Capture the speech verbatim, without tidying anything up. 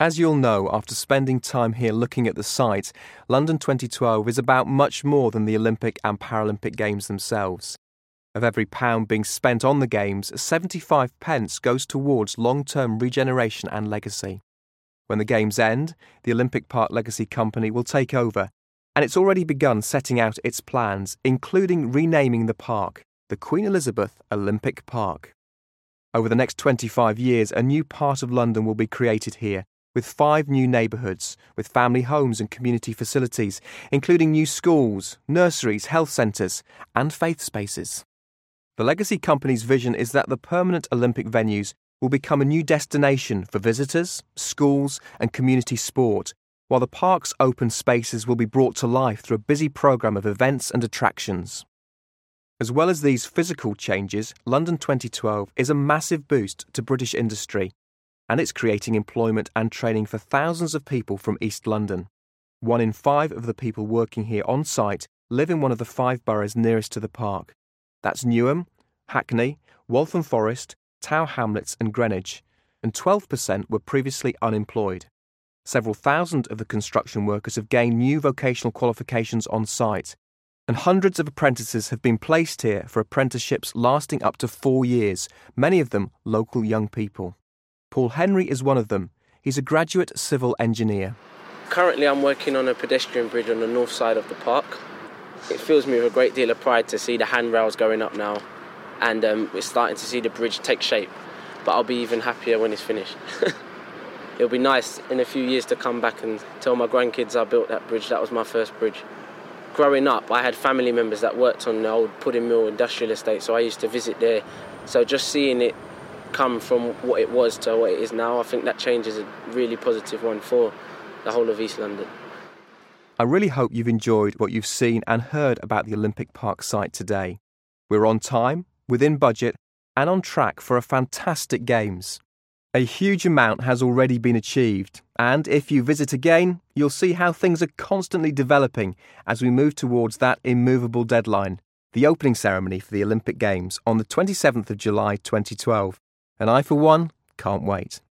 As you'll know after spending time here looking at the site, London twenty twelve is about much more than the Olympic and Paralympic Games themselves. Of every pound being spent on the Games, seventy-five pence goes towards long-term regeneration and legacy. When the Games end, the Olympic Park Legacy Company will take over, and it's already begun setting out its plans, including renaming the park the Queen Elizabeth Olympic Park. Over the next twenty-five years, a new part of London will be created here, with five new neighbourhoods, with family homes and community facilities, including new schools, nurseries, health centres, and faith spaces. The Legacy Company's vision is that the permanent Olympic venues will become a new destination for visitors, schools, and community sport, while the park's open spaces will be brought to life through a busy programme of events and attractions. As well as these physical changes, London twenty twelve is a massive boost to British industry, and it's creating employment and training for thousands of people from East London. One in five of the people working here on site live in one of the five boroughs nearest to the park. That's Newham, Hackney, Waltham Forest, Tower Hamlets and Greenwich, and twelve percent were previously unemployed. Several thousand of the construction workers have gained new vocational qualifications on site, and hundreds of apprentices have been placed here for apprenticeships lasting up to four years, many of them local young people. Paul Henry is one of them. He's a graduate civil engineer. Currently I'm working on a pedestrian bridge on the north side of the park. It fills me with a great deal of pride to see the handrails going up now, and um, we're starting to see the bridge take shape, but I'll be even happier when it's finished. It'll be nice in a few years to come back and tell my grandkids I built that bridge. That was my first bridge. Growing up, I had family members that worked on the old Pudding Mill industrial estate, so I used to visit there. So just seeing it come from what it was to what it is now, I think that change is a really positive one for the whole of East London. I really hope you've enjoyed what you've seen and heard about the Olympic Park site today. We're on time, within budget, and on track for a fantastic Games. A huge amount has already been achieved, and if you visit again, you'll see how things are constantly developing as we move towards that immovable deadline, the opening ceremony for the Olympic Games on the twenty-seventh of July twenty twelve. And I, for one, can't wait.